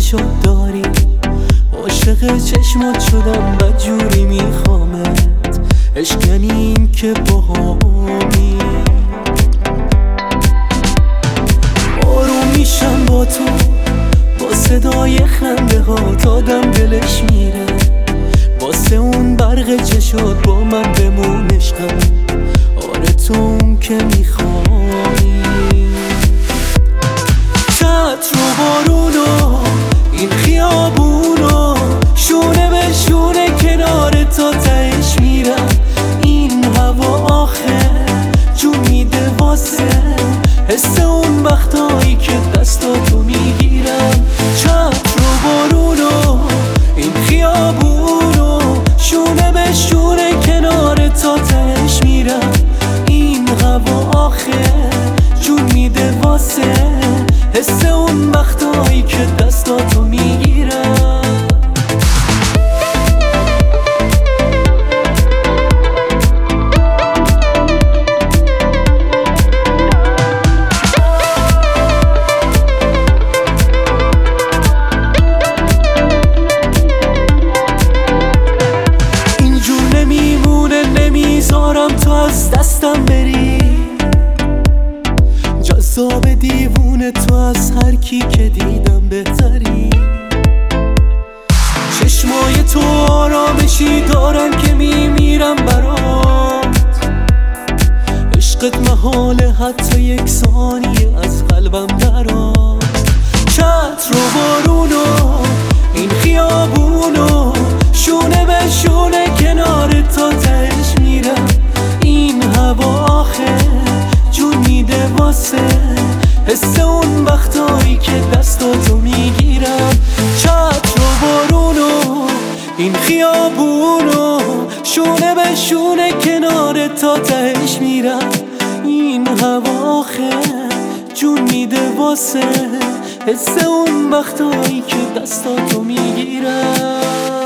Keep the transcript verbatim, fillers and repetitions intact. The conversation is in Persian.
شد داری، عاشق چشمات شدم بدجوری میخوامت. عشق یعنی این که باهامی، آروم میشم با تو، با صدای خنده ها آدم دلش میره. واسه اون برق چشات با من بمون عشقم، آره تو اون که میخوایی. چتر و بارونو این خیابونو، شونه به شونه کنار تا تهش میرم. این هوا آخه جون میده واسه حس اون وقتایی که دستاتو میگیرم. چتر و بارونو این خیابونو، شونه به شونه کنار تا تهش میرم. این هوا آخه جون میده واسه حس اون وقتایی که دستاتو میگیرم. اینجور نمیمونه، نمیذارم تو از دستم بری. جذاب دیوونه تو از هر کی که دیدم بهتری. چشمای تو آرامشی دارن که میمیرم برات. عشقت محاله حتی یک ثانیه از قلبم درات. چتر و بارونو این خیابونو، شونه به شونه کنار تا تهش میرم. این هوا آخه جون میده واسه حس اون وقتایی که دستاتو میگیرم. چتر و بارونو این خیابونو، شونه به شونه کنار تا تهش میرم. این هوا آخه جون میده واسه حس اون وقتایی که دستاتو میگیرم.